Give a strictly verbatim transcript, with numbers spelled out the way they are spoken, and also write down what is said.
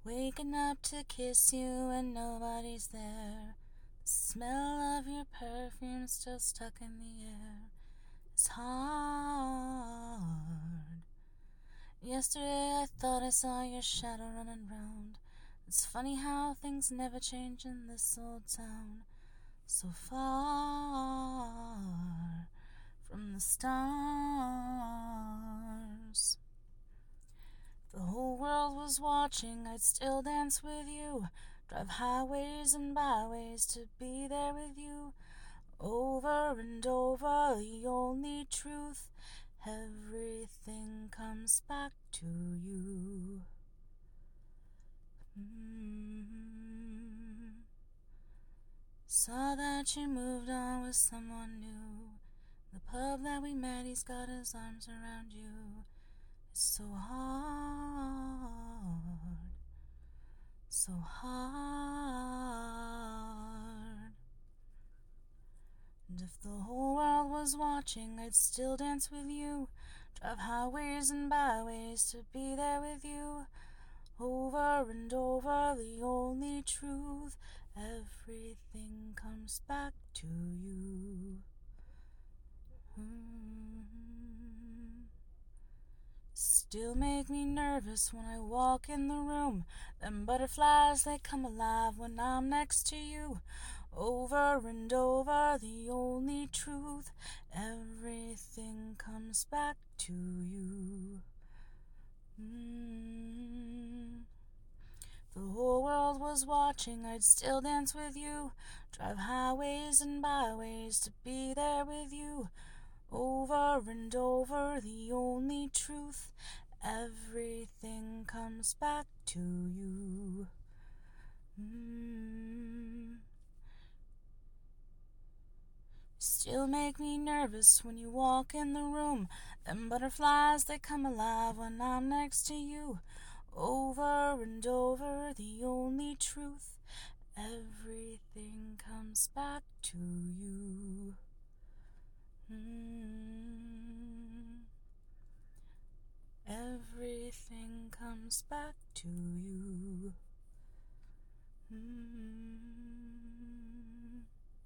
Waking up to kiss you and nobody's there. The smell of your perfume still stuck in the air. It's hard. Yesterday I thought I saw your shadow running round. It's funny how things never change in this old town. So far from the stars. If the whole world was watching, I'd still dance with you. Drive highways and byways to be there with you. Over and over, the only truth. Everything comes back to you. Mm-hmm. Saw that you moved on with someone new. The pub that we met, he's got his arms around you. It's so hard, so hard. And if the whole world was watching, I'd still dance with you. Drive highways and byways to be there with you. Over and over, the only truth. Everything comes back to you. Mm-hmm. Still make me nervous when I walk in the room. Them butterflies, they come alive when I'm next to you. Over and over, the only truth. Everything comes back to you. Mm. If the whole world was watching, I'd still dance with you. Drive highways and byways to be there with you. Over and over, the only truth. Everything comes back to you. Mm. Still make me nervous when you walk in the room. Them butterflies, they come alive when I'm next to you. Over and over, the only truth. Everything comes back to you. Mm. Everything comes back to you. Mm.